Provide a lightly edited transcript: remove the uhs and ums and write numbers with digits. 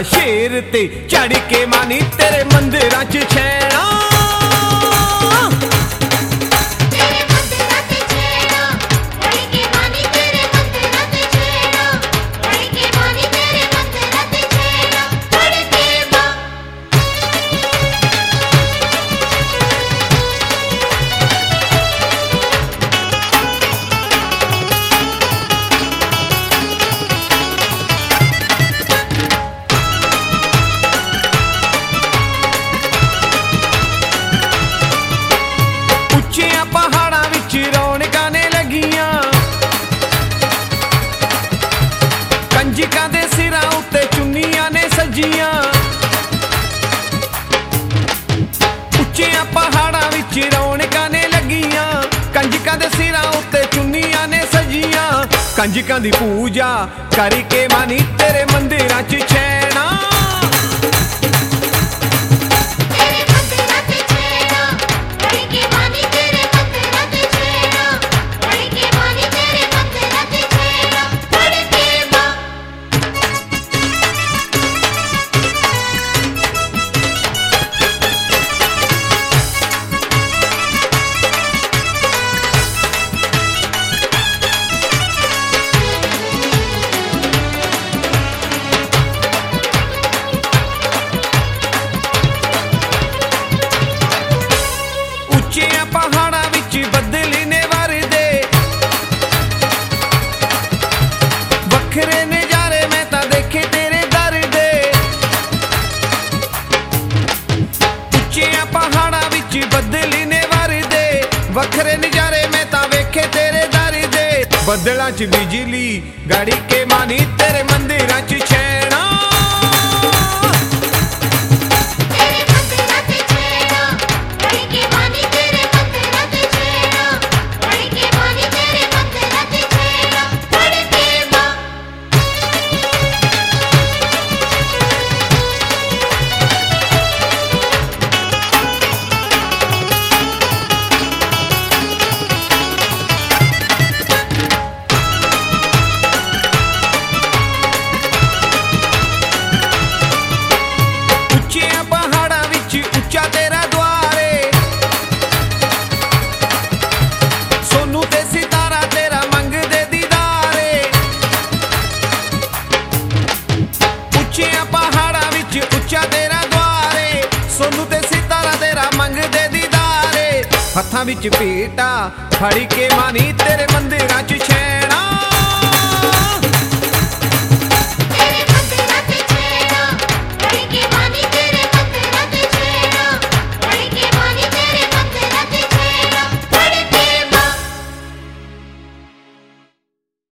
शेर ते चढ़ के मानी तेरे मंदिरां च छैना। पहाड़ां विच रौनकां ने लगियां, कंजकां दे सिरां उत्ते चुन्नियां ने सजियां। उच्चियां पहाड़ां विच रौनकां ने लगियां, कंजकां दे सिरां उत्ते चुन्नियां ने सजियां। कंजकां दी पूजा करके मानी तेरे मंदिरां च छैना। पहाड़ां विच बदली ने वरदे, वखरे नजारे मैं तां देखे तेरे दर दे। उच्चियां पहाड़ां विच बदली ने वरदे, वखरे नजारे मैं तां वेखे तेरे दर दे। बदलां च बिजली गाड़ी के मानी तेरे मंदिरां च छैना। उच्चा तेरा द्वारे, सोनू ते सितारा तेरा मंगदे दीदारे। उच्चियां पहाड़ां विच उच्चा तेरा द्वारे, सोनू ते सितारा तेरा मंगदे दीदारे। हत्थां विच पेटा फड़ के मानी तेरे मंदिरां च छैना।